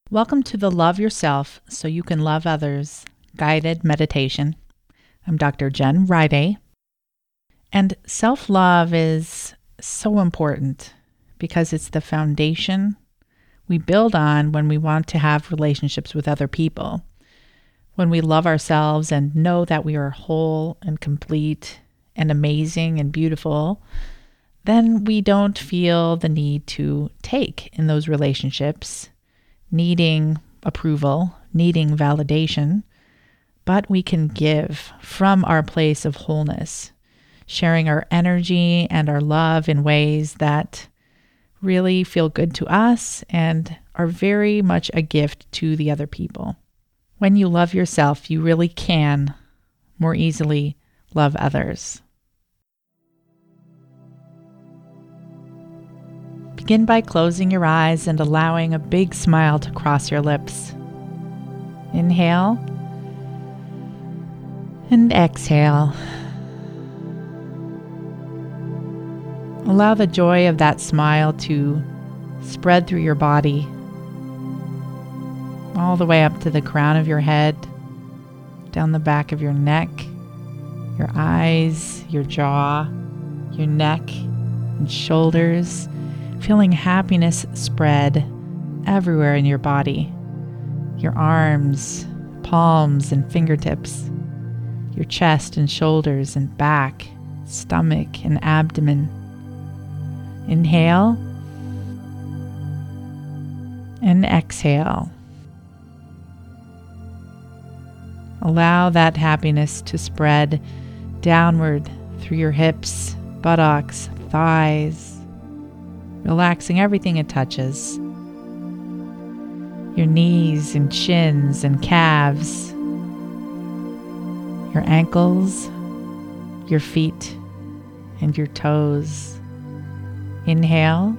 Welcome to the Love Yourself So You Can Love Others guided meditation. I'm Dr. Jen Riday. And self-love is so important because it's the foundation we build on when we want to have relationships with other people. When we love ourselves and know that we are whole and complete and amazing and beautiful, then we don't feel the need to take in those relationships, needing approval, needing validation, but we can give from our place of wholeness, sharing our energy and our love in ways that really feel good to us and are very much a gift to the other people. When you love yourself, you really can more easily love others. Begin by closing your eyes and allowing a big smile to cross your lips. Inhale and exhale. Allow the joy of that smile to spread through your body, all the way up to the crown of your head, down the back of your neck, your eyes, your jaw, your neck, and shoulders. Feeling happiness spread everywhere in your body. Your arms, palms, and fingertips. Your chest and shoulders and back, stomach and abdomen. Inhale and exhale. Allow that happiness to spread downward through your hips, buttocks, thighs, relaxing everything it touches. Your knees and shins and calves, your ankles, your feet, and your toes. Inhale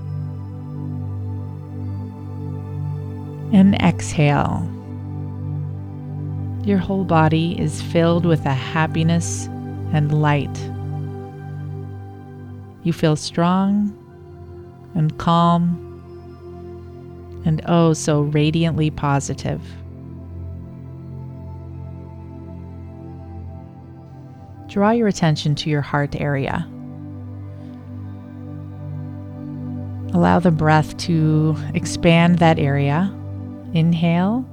and exhale. Your whole body is filled with a happiness and light. You feel strong and calm, and oh so radiantly positive. Draw your attention to your heart area. Allow the breath to expand that area. Inhale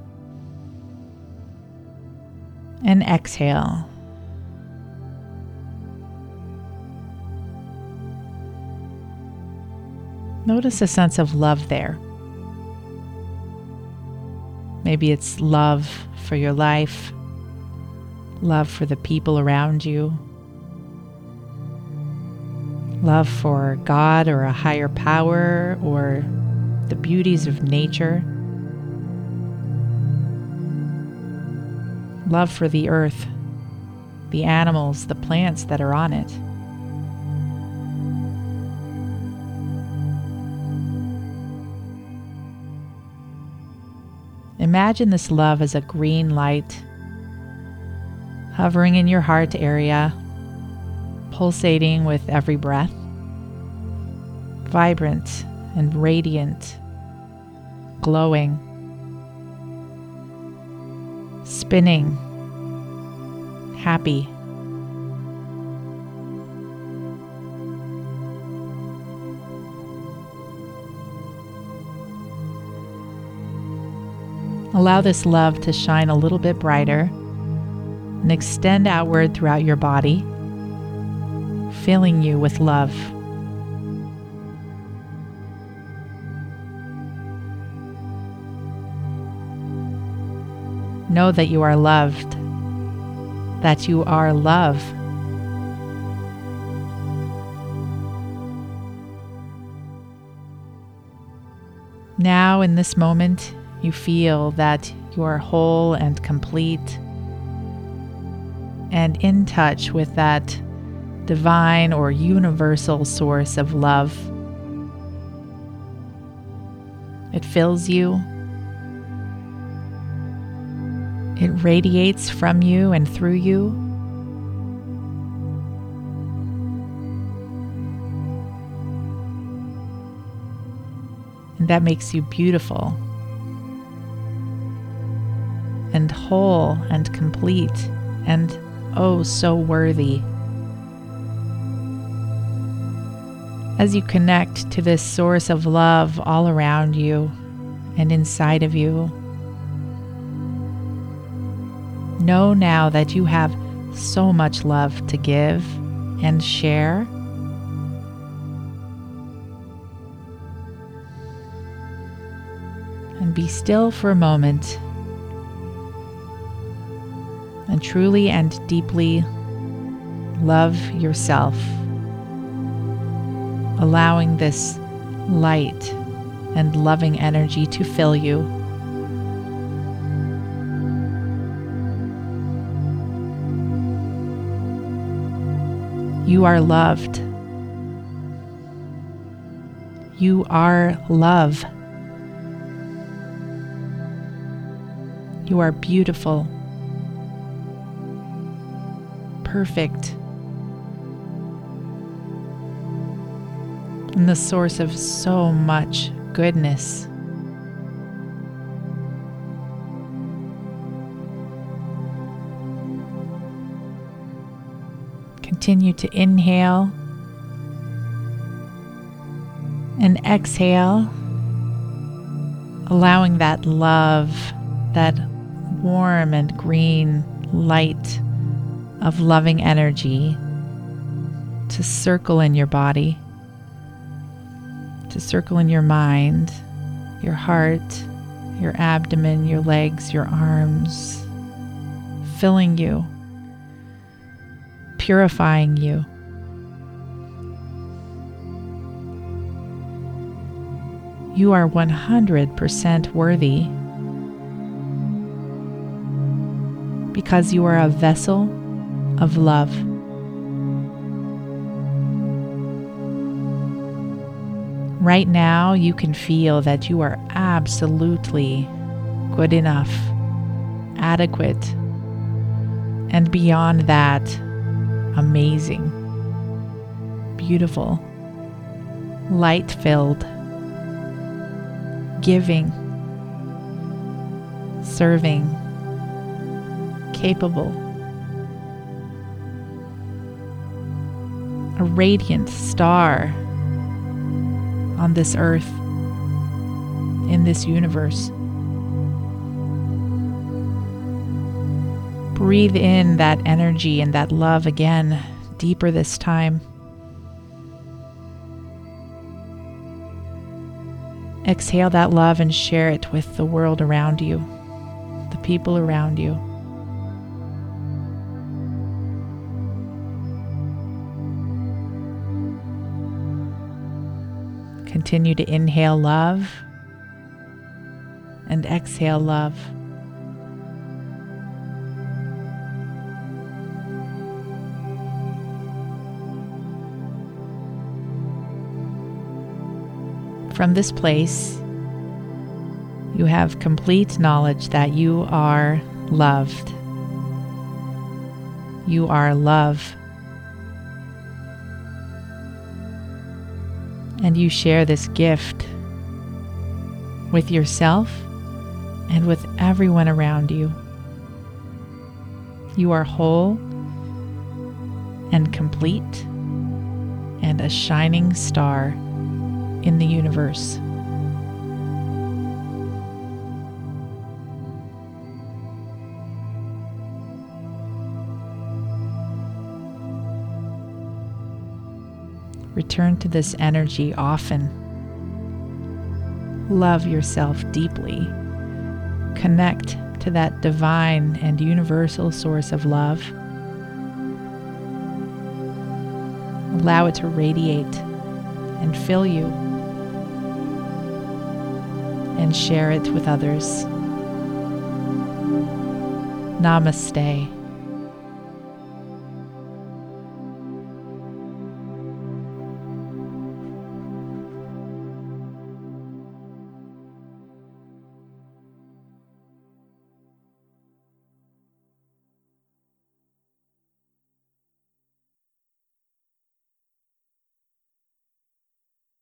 and exhale. Notice a sense of love there. Maybe it's love for your life, love for the people around you, love for God or a higher power or the beauties of nature, love for the earth, the animals, the plants that are on it. Imagine this love as a green light hovering in your heart area, pulsating with every breath, vibrant and radiant, glowing, spinning, happy. Allow this love to shine a little bit brighter and extend outward throughout your body, filling you with love. Know that you are loved, that you are love. Now, in this moment, you feel that you are whole and complete and in touch with that divine or universal source of love. It fills you. It radiates from you and through you. And that makes you beautiful and whole and complete and oh so worthy. As you connect to this source of love all around you and inside of you, know now that you have so much love to give and share. And be still for a moment and truly and deeply love yourself, allowing this light and loving energy to fill you. You are loved. You are love. You are beautiful, perfect, and the source of so much goodness. Continue to inhale and exhale, allowing that love, that warm and green light of loving energy to circle in your body, to circle in your mind, your heart, your abdomen, your legs, your arms, filling you, purifying you. You are 100% worthy because you are a vessel of love. Right now, you can feel that you are absolutely good enough, adequate, and beyond that, amazing, beautiful, light-filled, giving, serving, capable, a radiant star on this earth, in this universe. Breathe in that energy and that love again, deeper this time. Exhale that love and share it with the world around you, the people around you. Continue to inhale love and exhale love. From this place, you have complete knowledge that you are loved. You are love. And you share this gift with yourself and with everyone around you. You are whole and complete and a shining star in the universe. Return to this energy often. Love yourself deeply. Connect to that divine and universal source of love. Allow it to radiate and fill you, and share it with others. Namaste.